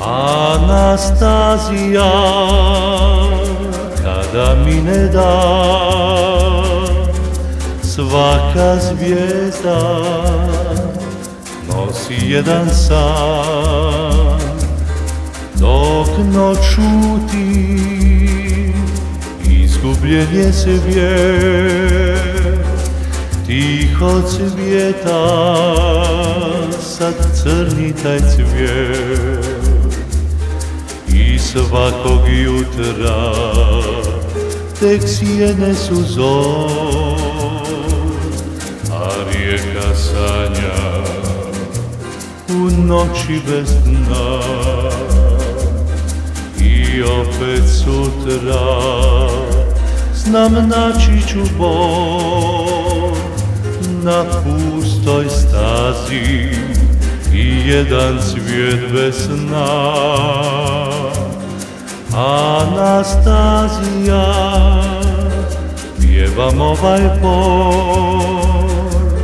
Anastazija, kada mi ne da svaka zvijezda nosi jedan san, dok noć šuti izgubljen je svijet, tiho cvijeta sad crni taj cvijet. I svakog jutra tek sjene su zor, a rijeka sanja u noći bez dna. I opet sutra znam naći ću Bog na pustoj stazi i jedan cvijet bez sna. Anastazija, pjevam ovaj por.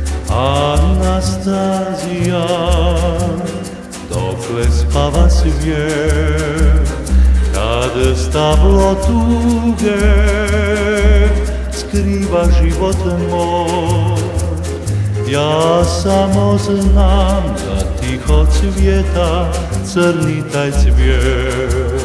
Anastazija, dokle spava svijet, kad stablo tuge skriva život moj. Ja samo znam da tiho cvijeta crni taj cvijet.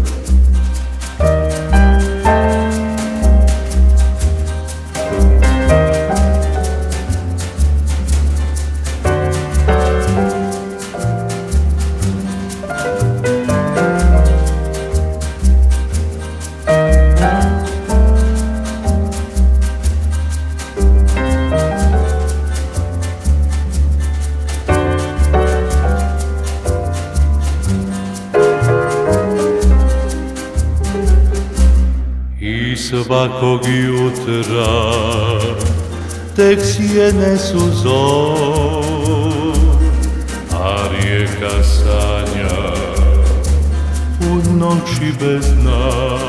I svakog jutra tek sjene su zor, a rijeka sanja u noći bez dna.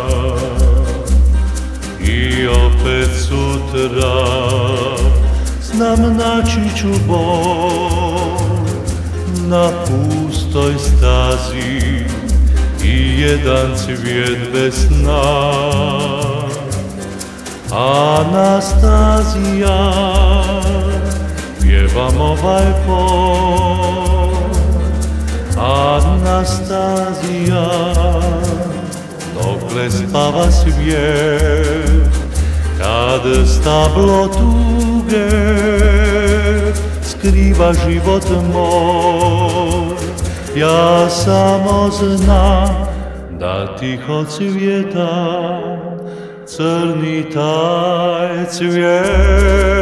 I opet sutra znam naći ću Bog na pustoj stazi i jedan cvijet bez sna. Anastazija, pjevam ovaj por. Anastazija, dokle spava svijet, kad stablo tuge skriva život moj. Ja samo znam da tiho cvijeta crni taj cvijet.